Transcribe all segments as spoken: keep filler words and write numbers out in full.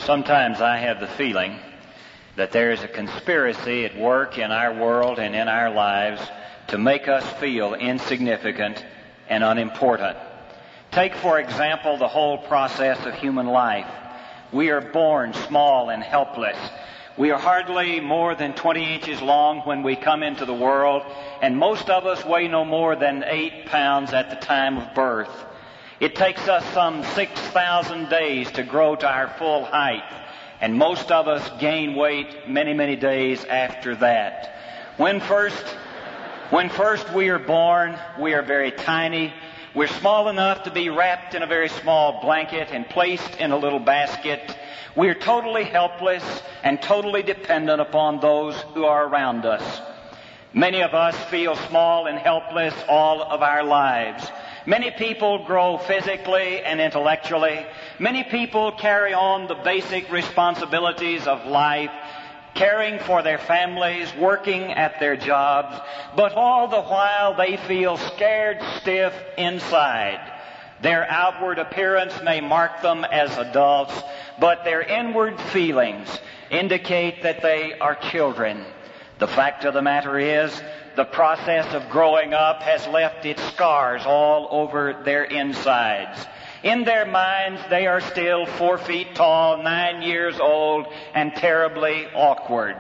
Sometimes I have the feeling that there is a conspiracy at work in our world and in our lives to make us feel insignificant and unimportant. Take, for example, the whole process of human life. We are born small and helpless. We are hardly more than twenty inches long when we come into the world, and most of us weigh no more than eight pounds at the time of birth. It takes us some six thousand days to grow to our full height, and most of us gain weight many, many days after that. When first, when first we are born, we are very tiny. We're small enough to be wrapped in a very small blanket and placed in a little basket. We're totally helpless and totally dependent upon those who are around us. Many of us feel small and helpless all of our lives. Many people grow physically and intellectually. Many people carry on the basic responsibilities of life, caring for their families, working at their jobs, but all the while they feel scared stiff inside. Their outward appearance may mark them as adults, but their inward feelings indicate that they are children. The fact of the matter is, the process of growing up has left its scars all over their insides. In their minds, they are still four feet tall, nine years old, and terribly awkward.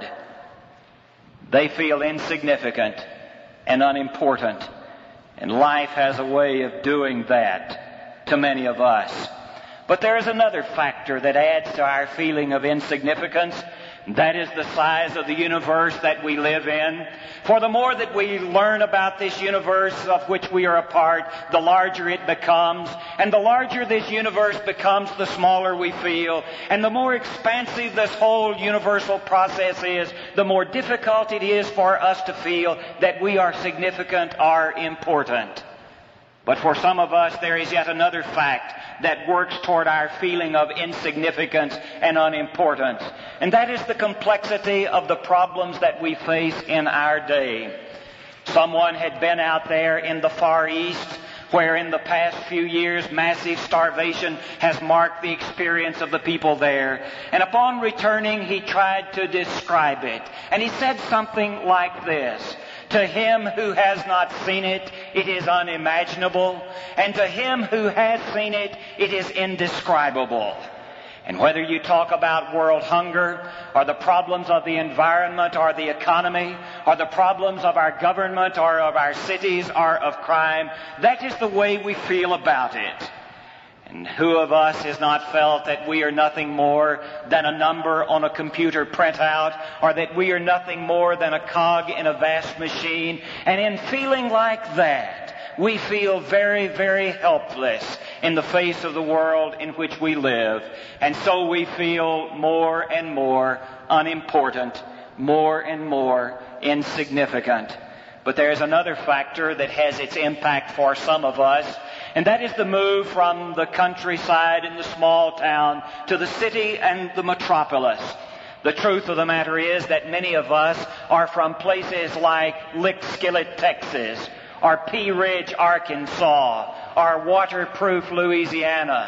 They feel insignificant and unimportant, and life has a way of doing that to many of us. But there is another factor that adds to our feeling of insignificance. That is the size of the universe that we live in. For the more that we learn about this universe of which we are a part, the larger it becomes. And the larger this universe becomes, the smaller we feel. And the more expansive this whole universal process is, the more difficult it is for us to feel that we are significant or important. But for some of us, there is yet another fact that works toward our feeling of insignificance and unimportance. And that is the complexity of the problems that we face in our day. Someone had been out there in the Far East, where in the past few years massive starvation has marked the experience of the people there. And upon returning, he tried to describe it. And he said something like this: to him who has not seen it, it is unimaginable. And to him who has seen it, it is indescribable. And whether you talk about world hunger, or the problems of the environment, or the economy, or the problems of our government, or of our cities, or of crime, that is the way we feel about it. And who of us has not felt that we are nothing more than a number on a computer printout, or that we are nothing more than a cog in a vast machine? And in feeling like that, we feel very, very helpless in the face of the world in which we live. And so we feel more and more unimportant, more and more insignificant. But there's another factor that has its impact for some of us, and that is the move from the countryside and the small town to the city and the metropolis. The truth of the matter is that many of us are from places like Lickskillet, Texas, or Pea Ridge, Arkansas, or Waterproof, Louisiana,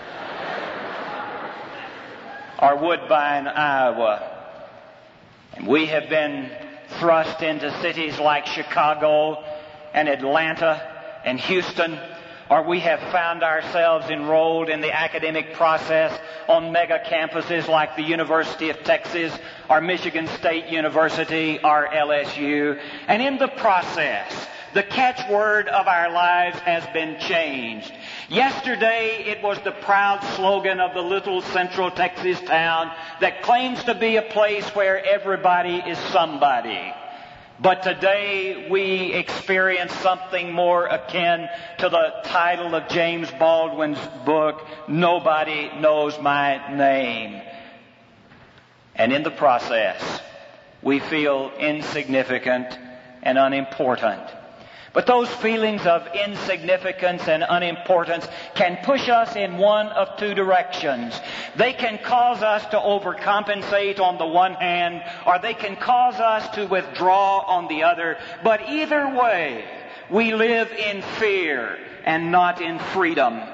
or Woodbine, Iowa. And we have been thrust into cities like Chicago and Atlanta and Houston, or we have found ourselves enrolled in the academic process on mega campuses like the University of Texas, or Michigan State University, or L S U. And in the process, the catchword of our lives has been changed. Yesterday, it was the proud slogan of the little central Texas town that claims to be a place where everybody is somebody. But today, we experience something more akin to the title of James Baldwin's book, Nobody Knows My Name. And in the process, we feel insignificant and unimportant. But those feelings of insignificance and unimportance can push us in one of two directions. They can cause us to overcompensate on the one hand, or they can cause us to withdraw on the other. But either way, we live in fear and not in freedom.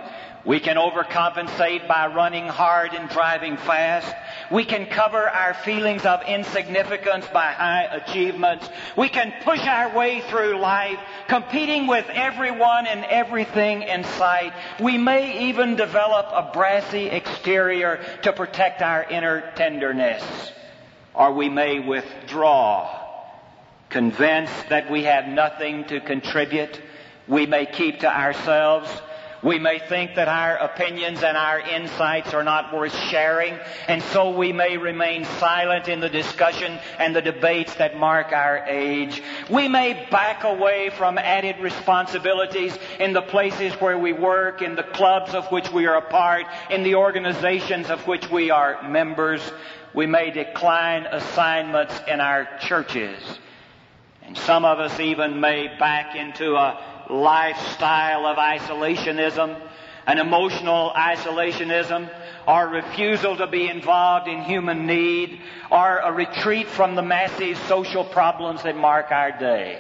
We can overcompensate by running hard and driving fast. We can cover our feelings of insignificance by high achievements. We can push our way through life, competing with everyone and everything in sight. We may even develop a brassy exterior to protect our inner tenderness. Or we may withdraw, convinced that we have nothing to contribute. We may keep to ourselves. We may think that our opinions and our insights are not worth sharing, and so we may remain silent in the discussion and the debates that mark our age. We may back away from added responsibilities in the places where we work, in the clubs of which we are a part, in the organizations of which we are members. We may decline assignments in our churches. And some of us even may back into a lifestyle of isolationism, an emotional isolationism, or refusal to be involved in human need, or a retreat from the massive social problems that mark our day.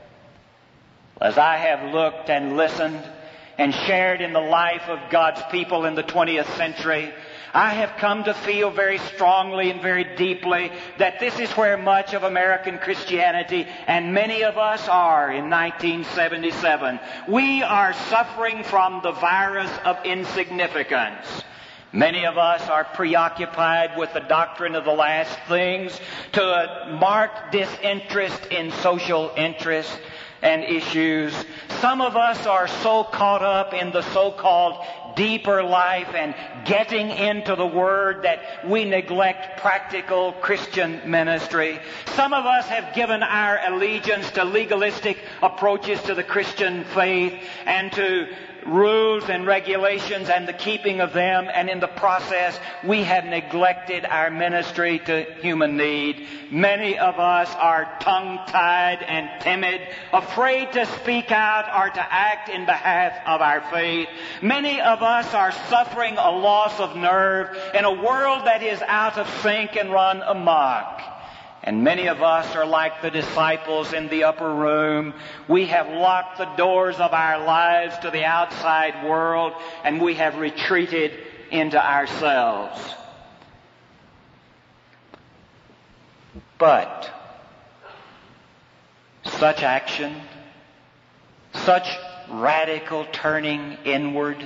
As I have looked and listened and shared in the life of God's people in the twentieth century, I have come to feel very strongly and very deeply that this is where much of American Christianity, and many of us are in nineteen seventy-seven. We are suffering from the virus of insignificance. Many of us are preoccupied with the doctrine of the last things, to a marked disinterest in social interest and issues. Some of us are so caught up in the so-called deeper life and getting into the Word that we neglect practical Christian ministry. Some of us have given our allegiance to legalistic approaches to the Christian faith and to rules and regulations and the keeping of them, and in the process we have neglected our ministry to human need. Many of us are tongue-tied and timid, afraid to speak out or to act in behalf of our faith. Many of us are suffering a loss of nerve in a world that is out of sync and run amok. And many of us are like the disciples in the upper room. We have locked the doors of our lives to the outside world, and we have retreated into ourselves. But such action, such radical turning inward,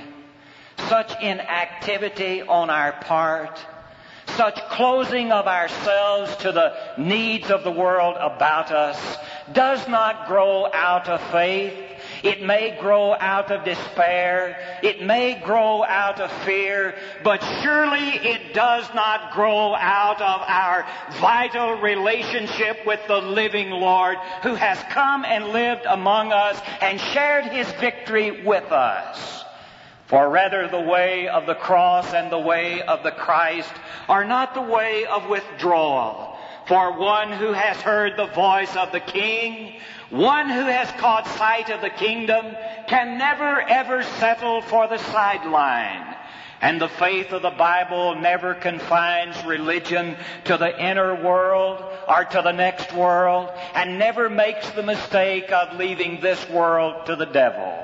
such inactivity on our part, such closing of ourselves to the needs of the world about us does not grow out of faith. It may grow out of despair. It may grow out of fear. But surely it does not grow out of our vital relationship with the living Lord, who has come and lived among us and shared His victory with us. For rather the way of the cross and the way of the Christ are not the way of withdrawal. For one who has heard the voice of the King, one who has caught sight of the kingdom, can never ever settle for the sideline. And the faith of the Bible never confines religion to the inner world or to the next world, and never makes the mistake of leaving this world to the devil.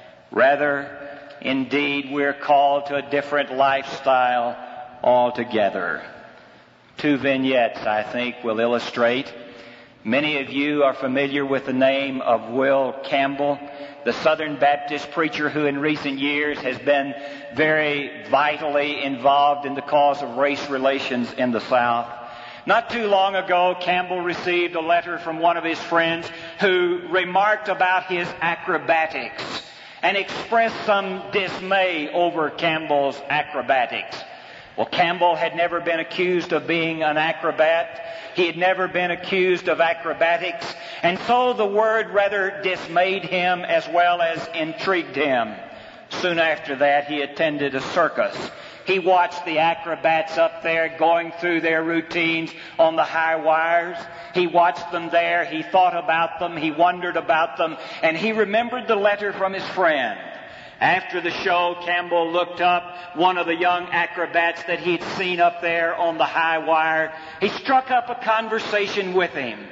Rather, indeed, we're called to a different lifestyle altogether. Two vignettes, I think, will illustrate. Many of you are familiar with the name of Will Campbell, the Southern Baptist preacher who in recent years has been very vitally involved in the cause of race relations in the South. Not too long ago, Campbell received a letter from one of his friends who remarked about his acrobatics and expressed some dismay over Campbell's acrobatics. Well, Campbell had never been accused of being an acrobat. He had never been accused of acrobatics. And so the word rather dismayed him as well as intrigued him. Soon after that, he attended a circus. He watched the acrobats up there going through their routines on the high wires. He watched them there. He thought about them. He wondered about them. And he remembered the letter from his friend. After the show, Campbell looked up one of the young acrobats that he'd seen up there on the high wire. He struck up a conversation with him.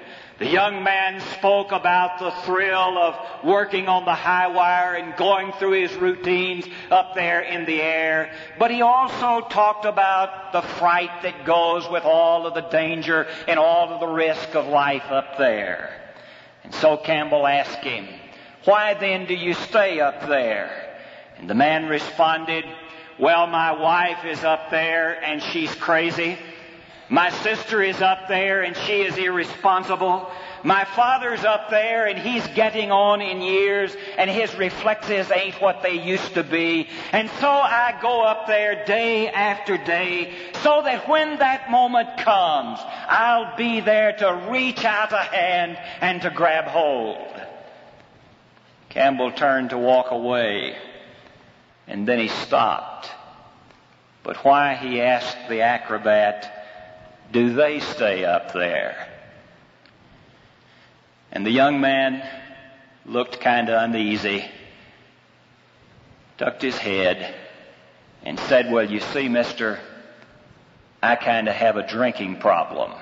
The young man spoke about the thrill of working on the high wire and going through his routines up there in the air. But he also talked about the fright that goes with all of the danger and all of the risk of life up there. And so Campbell asked him, "Why then do you stay up there?" And the man responded, "Well, my wife is up there and she's crazy. My sister is up there and she is irresponsible. My father's up there and he's getting on in years and his reflexes ain't what they used to be. And so I go up there day after day so that when that moment comes, I'll be there to reach out a hand and to grab hold." Campbell turned to walk away, and then he stopped. But why, he asked the acrobat, do they stay up there? And the young man looked kind of uneasy, ducked his head, and said, "Well, you see, mister, I kind of have a drinking problem."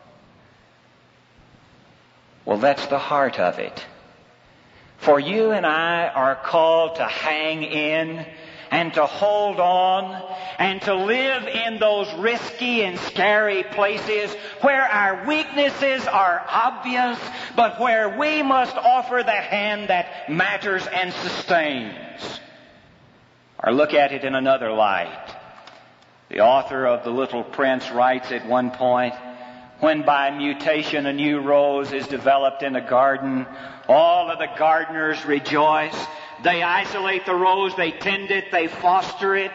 Well, that's the heart of it. For you and I are called to hang in and to hold on and to live in those risky and scary places where our weaknesses are obvious, but where we must offer that hand that matters and sustains. Or look at it in another light. The author of The Little Prince writes at one point, "When by mutation a new rose is developed in a garden, all of the gardeners rejoice. They isolate the rose, they tend it, they foster it.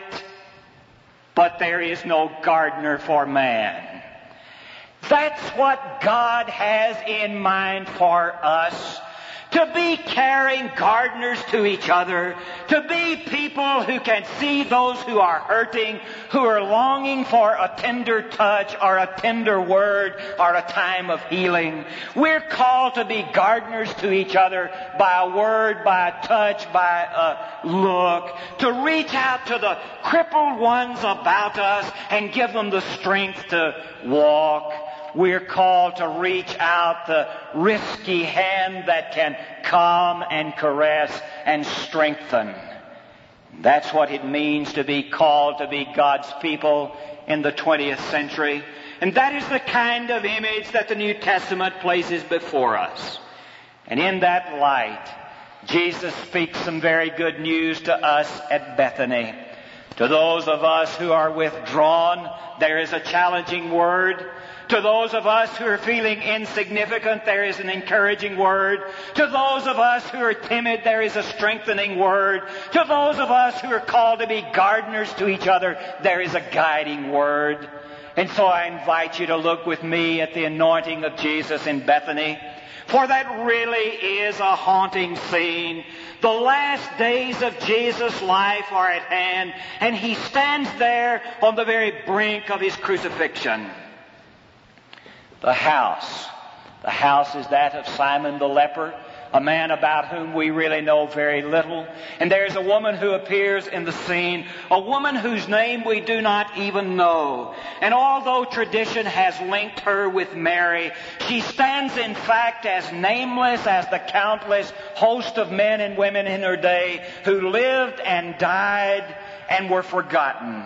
But there is no gardener for man." That's what God has in mind for us. To be caring gardeners to each other. To be people who can see those who are hurting, who are longing for a tender touch or a tender word or a time of healing. We're called to be gardeners to each other by a word, by a touch, by a look. To reach out to the crippled ones about us and give them the strength to walk. We're called to reach out the risky hand that can calm and caress and strengthen. That's what it means to be called to be God's people in the twentieth century. And that is the kind of image that the New Testament places before us. And in that light, Jesus speaks some very good news to us at Bethany. To those of us who are withdrawn, there is a challenging word. To those of us who are feeling insignificant, there is an encouraging word. To those of us who are timid, there is a strengthening word. To those of us who are called to be gardeners to each other, there is a guiding word. And so I invite you to look with me at the anointing of Jesus in Bethany. For that really is a haunting scene. The last days of Jesus' life are at hand, and he stands there on the very brink of his crucifixion. The house. The house is that of Simon the leper, a man about whom we really know very little. And there's a woman who appears in the scene, a woman whose name we do not even know. And although tradition has linked her with Mary, she stands in fact as nameless as the countless host of men and women in her day who lived and died and were forgotten.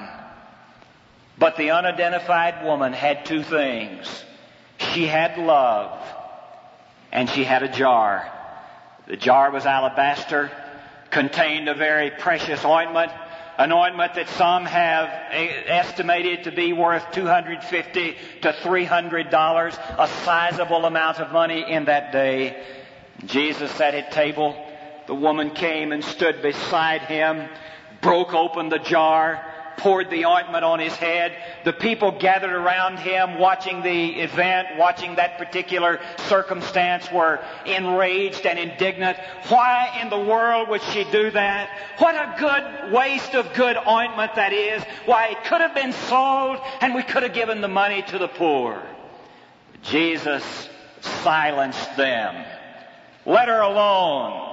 But the unidentified woman had two things. She had love, and she had a jar. The jar was alabaster, contained a very precious ointment, an ointment that some have estimated to be worth two hundred fifty to three hundred dollars, a sizable amount of money in that day. Jesus sat at table. The woman came and stood beside him, broke open the jar, poured the ointment on his head. The people gathered around him watching the event, watching that particular circumstance, were enraged and indignant. Why in the world would she do that? What a good waste of good ointment that is. Why, it could have been sold and we could have given the money to the poor. Jesus silenced them. Let her alone.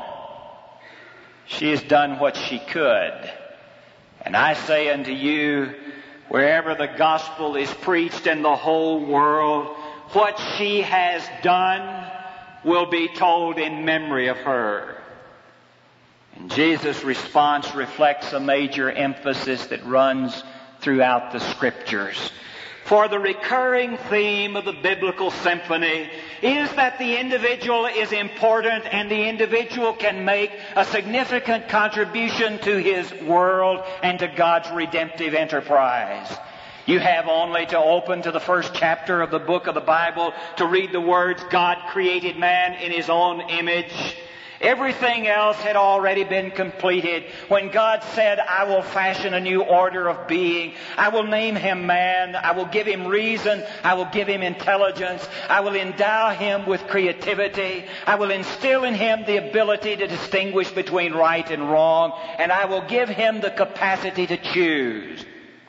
She has done what she could. And I say unto you, wherever the gospel is preached in the whole world, what she has done will be told in memory of her. And Jesus' response reflects a major emphasis that runs throughout the Scriptures. For the recurring theme of the biblical symphony is that the individual is important and the individual can make a significant contribution to his world and to God's redemptive enterprise. You have only to open to the first chapter of the book of the Bible to read the words, God created man in His own image. Everything else had already been completed. When God said, I will fashion a new order of being, I will name him man, I will give him reason, I will give him intelligence, I will endow him with creativity, I will instill in him the ability to distinguish between right and wrong, and I will give him the capacity to choose.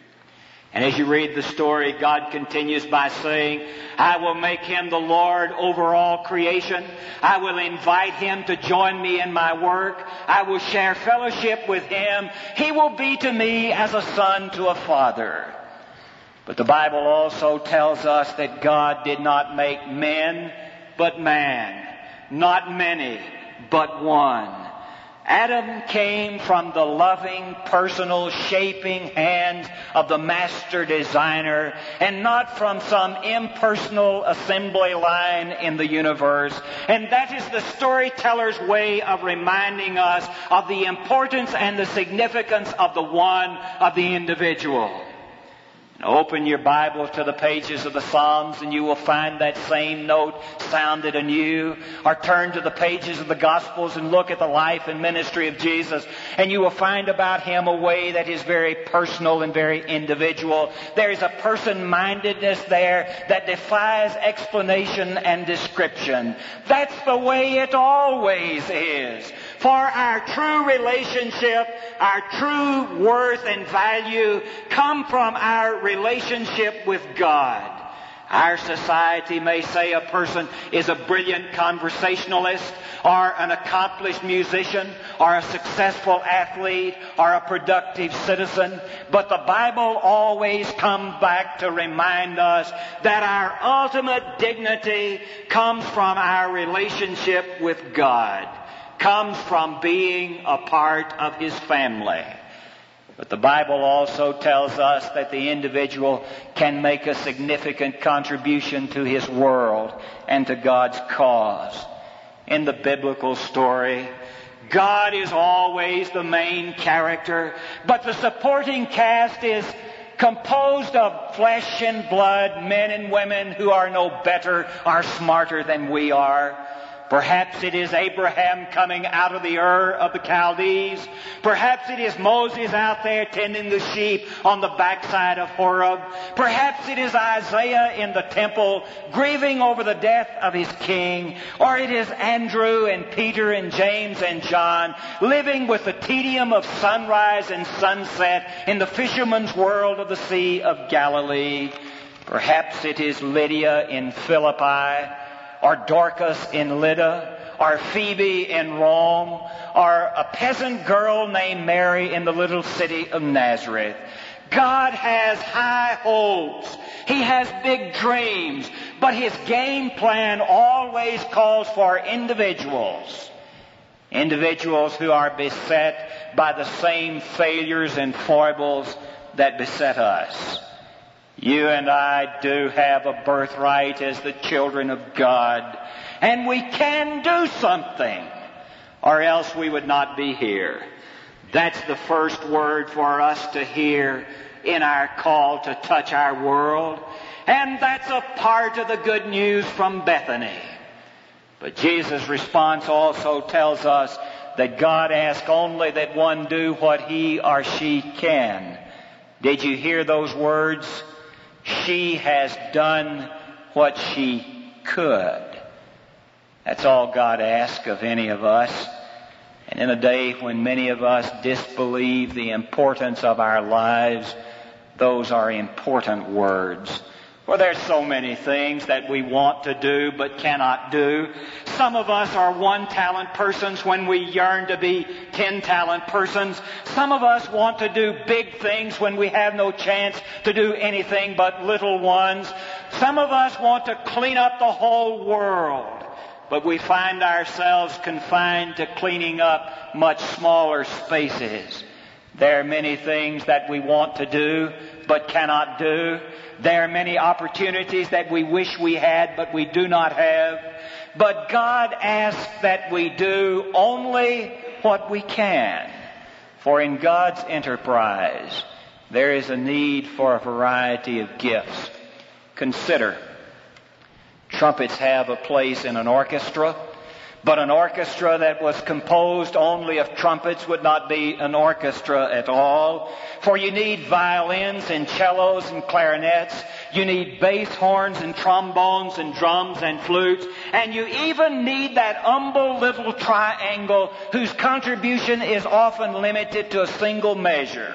And as you read the story, God continues by saying, I will make him the Lord over all creation. I will invite him to join me in my work. I will share fellowship with him. He will be to me as a son to a father. But the Bible also tells us that God did not make men, but man. Not many, but one. Adam came from the loving, personal, shaping hand of the master designer and not from some impersonal assembly line in the universe. And that is the storyteller's way of reminding us of the importance and the significance of the one, of the individual. Open your Bible to the pages of the Psalms and you will find that same note sounded anew. Or turn to the pages of the Gospels and look at the life and ministry of Jesus, and you will find about him a way that is very personal and very individual. There is a person-mindedness there that defies explanation and description. That's the way it always is. For our true relationship, our true worth and value come from our relationship with God. Our society may say a person is a brilliant conversationalist, or an accomplished musician, or a successful athlete, or a productive citizen. But the Bible always comes back to remind us that our ultimate dignity comes from our relationship with God, comes from being a part of His family. But the Bible also tells us that the individual can make a significant contribution to his world and to God's cause. In the biblical story, God is always the main character, but the supporting cast is composed of flesh and blood, men and women who are no better or smarter than we are. Perhaps it is Abraham coming out of the Ur of the Chaldees. Perhaps it is Moses out there tending the sheep on the backside of Horeb. Perhaps it is Isaiah in the temple grieving over the death of his king. Or it is Andrew and Peter and James and John living with the tedium of sunrise and sunset in the fisherman's world of the Sea of Galilee. Perhaps it is Lydia in Philippi, or Dorcas in Lydda, or Phoebe in Rome, or a peasant girl named Mary in the little city of Nazareth. God has high hopes. He has big dreams. But His game plan always calls for individuals. Individuals who are beset by the same failures and foibles that beset us. You and I do have a birthright as the children of God, and we can do something, or else we would not be here. That's the first word for us to hear in our call to touch our world, and that's a part of the good news from Bethany. But Jesus' response also tells us that God asks only that one do what he or she can. Did you hear those words? She has done what she could. That's all God asks of any of us. And in a day when many of us disbelieve the importance of our lives, those are important words. Well, there's so many things that we want to do but cannot do. Some of us are one-talent persons when we yearn to be ten-talent persons. Some of us want to do big things when we have no chance to do anything but little ones. Some of us want to clean up the whole world, but we find ourselves confined to cleaning up much smaller spaces. There are many things that we want to do, but cannot do. There are many opportunities that we wish we had, but we do not have. But God asks that we do only what we can. For in God's enterprise, there is a need for a variety of gifts. Consider, trumpets have a place in an orchestra, but an orchestra that was composed only of trumpets would not be an orchestra at all. For you need violins and cellos and clarinets. You need bass horns and trombones and drums and flutes. And you even need that humble little triangle whose contribution is often limited to a single measure.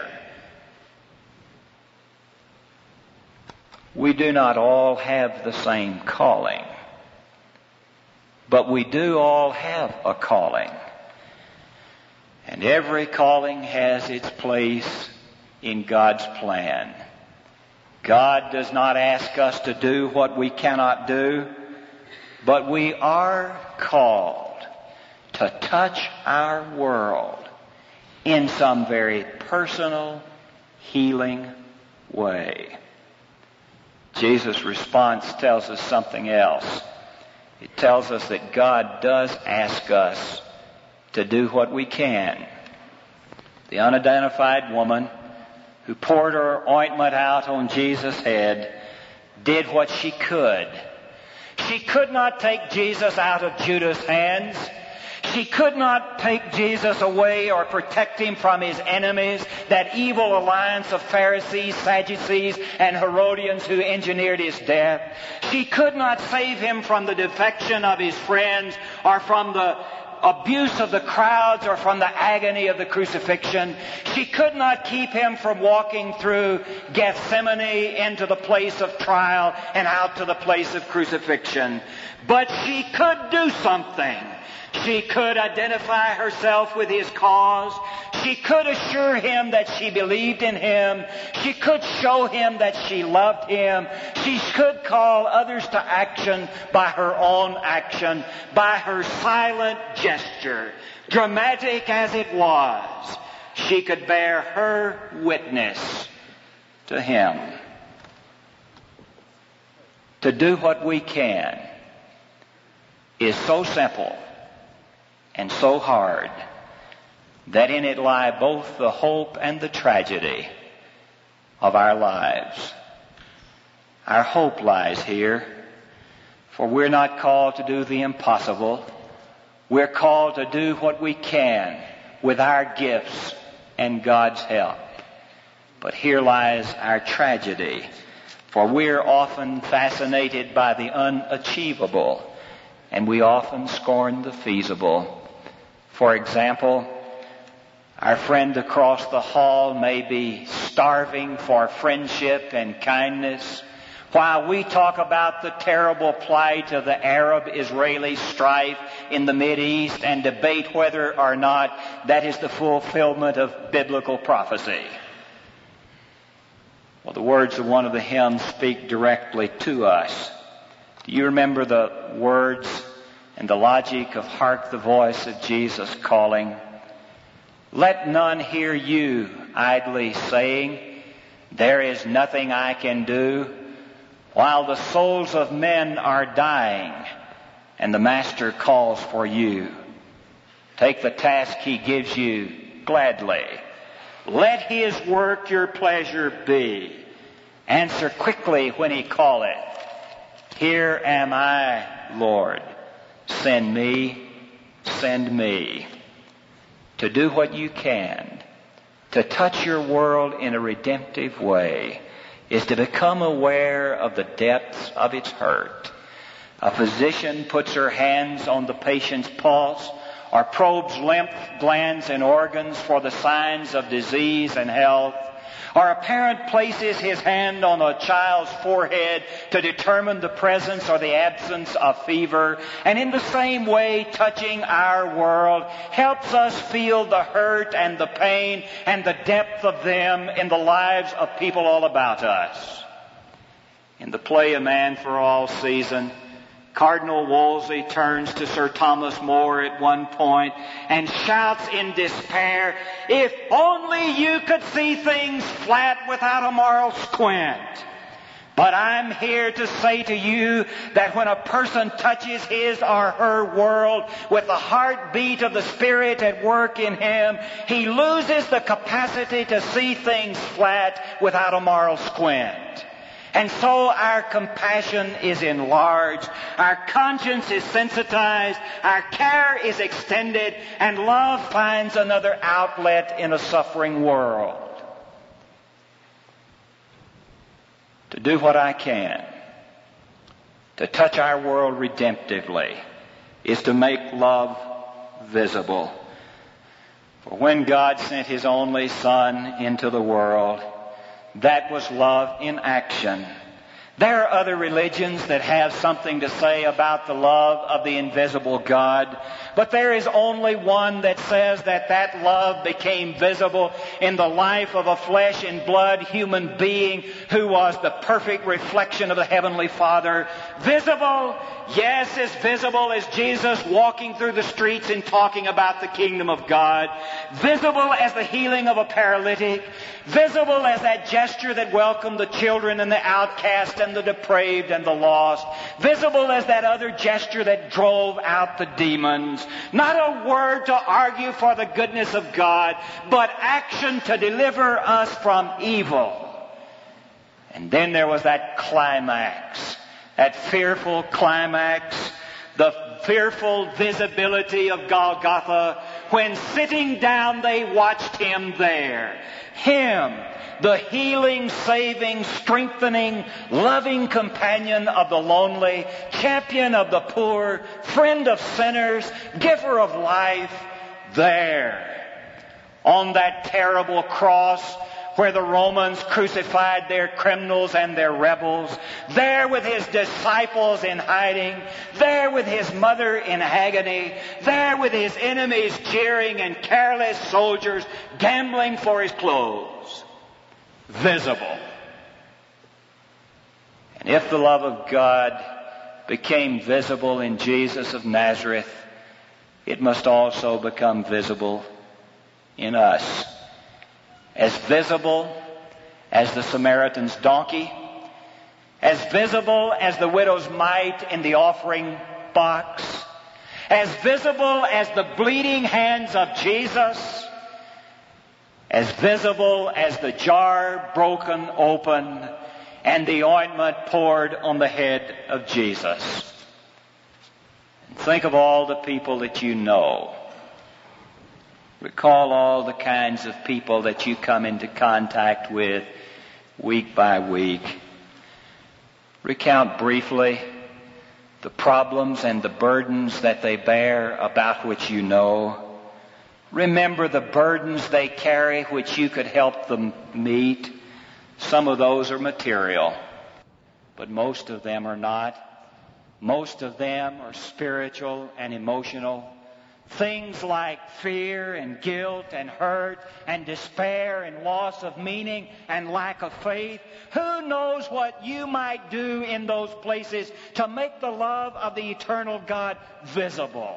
We do not all have the same calling, but we do all have a calling. And every calling has its place in God's plan. God does not ask us to do what we cannot do, but we are called to touch our world in some very personal, healing way. Jesus' response tells us something else. It tells us that God does ask us to do what we can. The unidentified woman who poured her ointment out on Jesus' head did what she could. She could not take Jesus out of Judas' hands. She could not take Jesus away or protect him from his enemies, that evil alliance of Pharisees, Sadducees, and Herodians who engineered his death. She could not save him from the defection of his friends or from the abuse of the crowds or from the agony of the crucifixion. She could not keep him from walking through Gethsemane into the place of trial and out to the place of crucifixion. But she could do something. She could identify herself with his cause. She could assure him that she believed in him. She could show him that she loved him. She could call others to action by her own action, by her silent gesture. Dramatic as it was, she could bear her witness to him. To do what we can is so simple and so hard that in it lie both the hope and the tragedy of our lives. Our hope lies here, for we're not called to do the impossible. We're called to do what we can with our gifts and God's help. But here lies our tragedy, for we're often fascinated by the unachievable, and we often scorn the feasible. For example, our friend across the hall may be starving for friendship and kindness, while we talk about the terrible plight of the Arab-Israeli strife in the Mideast and debate whether or not that is the fulfillment of biblical prophecy. Well, the words of one of the hymns speak directly to us. Do you remember the words and the logic of "Hark the voice of Jesus calling"? Let none hear you idly saying, there is nothing I can do, while the souls of men are dying and the Master calls for you. Take the task he gives you gladly. Let his work your pleasure be. Answer quickly when he calleth. Here am I, Lord. Send me, send me. To do what you can, to touch your world in a redemptive way, is to become aware of the depths of its hurt. A physician puts her hands on the patient's pulse or probes lymph glands and organs for the signs of disease and health. Or a parent places his hand on a child's forehead to determine the presence or the absence of fever. And in the same way, touching our world helps us feel the hurt and the pain and the depth of them in the lives of people all about us. In the play A Man for All Season, Cardinal Wolsey turns to Sir Thomas More at one point and shouts in despair, "If only you could see things flat without a moral squint." But I'm here to say to you that when a person touches his or her world with the heartbeat of the Spirit at work in him, he loses the capacity to see things flat without a moral squint. And so our compassion is enlarged, our conscience is sensitized, our care is extended, and love finds another outlet in a suffering world. To do what I can to touch our world redemptively is to make love visible. For when God sent His only Son into the world, that was love in action. There are other religions that have something to say about the love of the invisible God, but there is only one that says that that love became visible in the life of a flesh and blood human being who was the perfect reflection of the Heavenly Father. Visible, yes, as visible as Jesus walking through the streets and talking about the kingdom of God. Visible as the healing of a paralytic. Visible as that gesture that welcomed the children and the outcast and the depraved and the lost. Visible as that other gesture that drove out the demons. Not a word to argue for the goodness of God, but action to deliver us from evil. And then there was that climax, that fearful climax, the fearful visibility of Golgotha, when sitting down they watched Him there. Him, the healing, saving, strengthening, loving companion of the lonely, champion of the poor, friend of sinners, giver of life, there, on that terrible cross where the Romans crucified their criminals and their rebels, there with His disciples in hiding, there with His mother in agony, there with His enemies jeering and careless soldiers gambling for His clothes. Visible. And if the love of God became visible in Jesus of Nazareth, it must also become visible in us. As visible as the Samaritan's donkey, as visible as the widow's mite in the offering box, as visible as the bleeding hands of Jesus, as visible as the jar broken open and the ointment poured on the head of Jesus. And think of all the people that you know. Recall all the kinds of people that you come into contact with week by week. Recount briefly the problems and the burdens that they bear about which you know. Remember the burdens they carry which you could help them meet. Some of those are material, but most of them are not. Most of them are spiritual and emotional. Things like fear and guilt and hurt and despair and loss of meaning and lack of faith. Who knows what you might do in those places to make the love of the eternal God visible?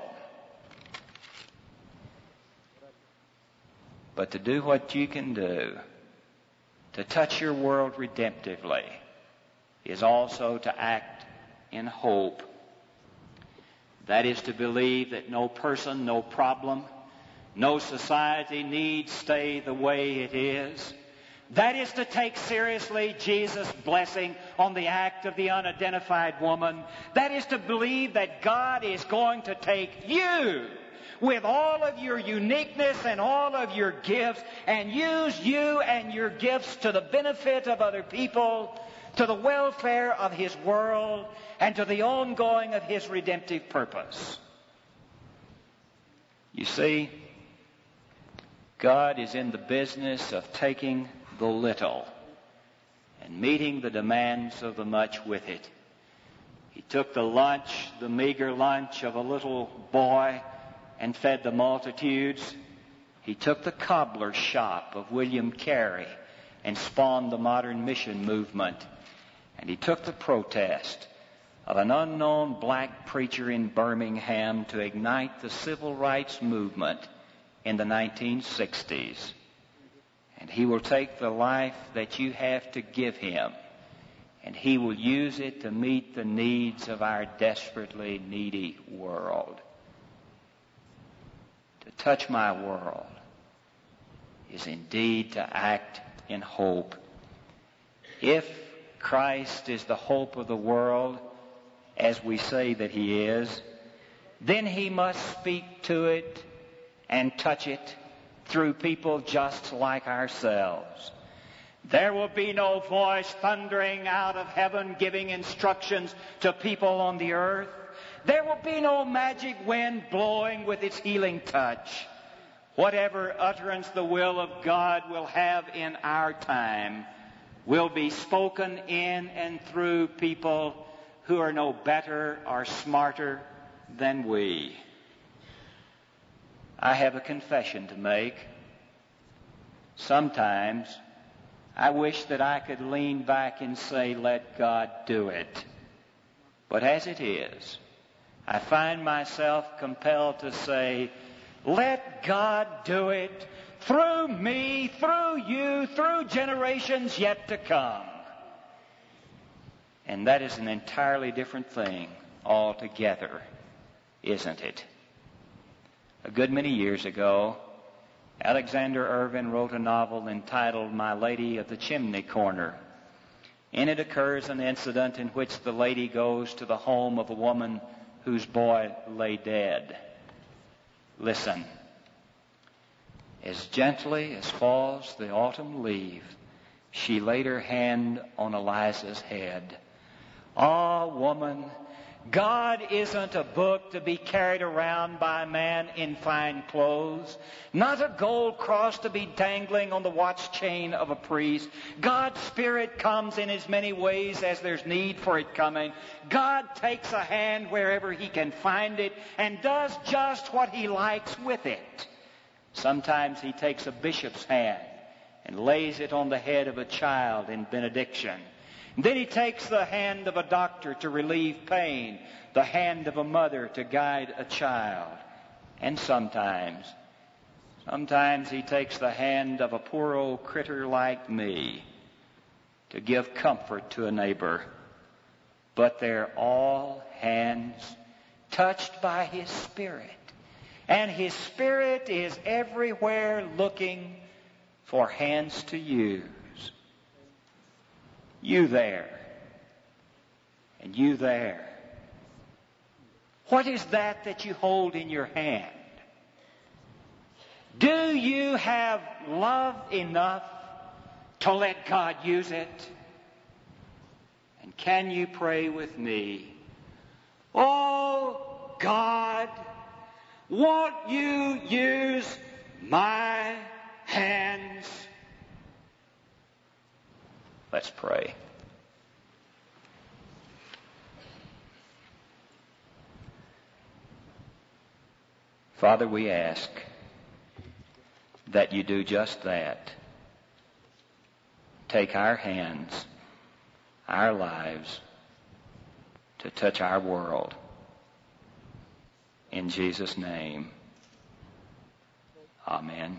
But to do what you can do, to touch your world redemptively, is also to act in hope. That is to believe that no person, no problem, no society need stay the way it is. That is to take seriously Jesus' blessing on the act of the unidentified woman. That is to believe that God is going to take you with all of your uniqueness and all of your gifts and use you and your gifts to the benefit of other people, to the welfare of His world, and to the ongoing of His redemptive purpose. You see, God is in the business of taking the little and meeting the demands of the much with it. He took the lunch, the meager lunch of a little boy, and fed the multitudes. He took the cobbler's shop of William Carey and spawned the modern mission movement. And he took the protest of an unknown black preacher in Birmingham to ignite the civil rights movement in the nineteen sixties. And he will take the life that you have to give him, and he will use it to meet the needs of our desperately needy world. To touch my world is indeed to act in hope. If Christ is the hope of the world, as we say that he is, then he must speak to it and touch it through people just like ourselves. There will be no voice thundering out of heaven giving instructions to people on the earth. There will be no magic wind blowing with its healing touch. Whatever utterance the will of God will have in our time will be spoken in and through people who are no better or smarter than we. I have a confession to make. Sometimes I wish that I could lean back and say, let God do it. But as it is, I find myself compelled to say, let God do it through me, through you, through generations yet to come. And that is an entirely different thing altogether, isn't it? A good many years ago, Alexander Irvin wrote a novel entitled My Lady of the Chimney Corner. In it occurs an incident in which the lady goes to the home of a woman whose boy lay dead. Listen. As gently as falls the autumn leaf, she laid her hand on Eliza's head. Ah, woman, God isn't a book to be carried around by a man in fine clothes, not a gold cross to be dangling on the watch chain of a priest. God's Spirit comes in as many ways as there's need for it coming. God takes a hand wherever he can find it and does just what he likes with it. Sometimes he takes a bishop's hand and lays it on the head of a child in benediction. Then he takes the hand of a doctor to relieve pain, the hand of a mother to guide a child. And sometimes, sometimes he takes the hand of a poor old critter like me to give comfort to a neighbor. But they're all hands touched by his Spirit. And his Spirit is everywhere looking for hands to use. You there, and you there. What is that that you hold in your hand? Do you have love enough to let God use it? And can you pray with me? Oh, God, won't you use my hands? Let's pray. Father, we ask that you do just that. Take our hands, our lives, to touch our world. In Jesus' name, amen.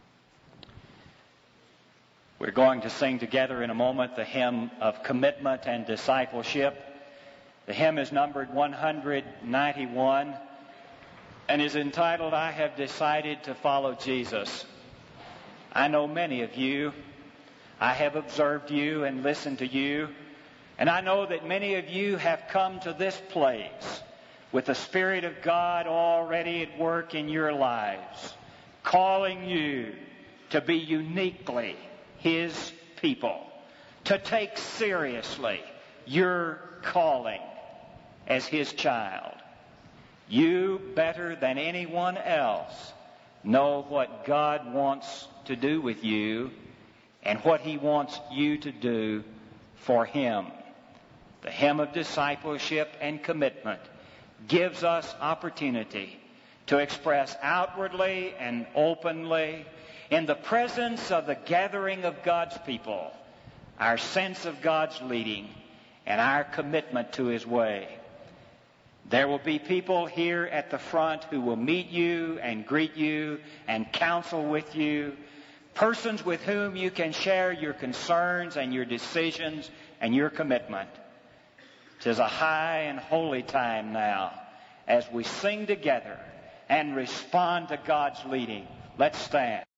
We're going to sing together in a moment the hymn of commitment and discipleship. The hymn is numbered one ninety-one and is entitled, I Have Decided to Follow Jesus. I know many of you. I have observed you and listened to you. And I know that many of you have come to this place with the Spirit of God already at work in your lives, calling you to be uniquely his people, to take seriously your calling as his child. You, better than anyone else, know what God wants to do with you and what he wants you to do for him. The hymn of discipleship and commitment gives us opportunity to express outwardly and openly, in the presence of the gathering of God's people, our sense of God's leading and our commitment to His way. There will be people here at the front who will meet you and greet you and counsel with you, persons with whom you can share your concerns and your decisions and your commitment. It is a high and holy time now as we sing together and respond to God's leading. Let's stand.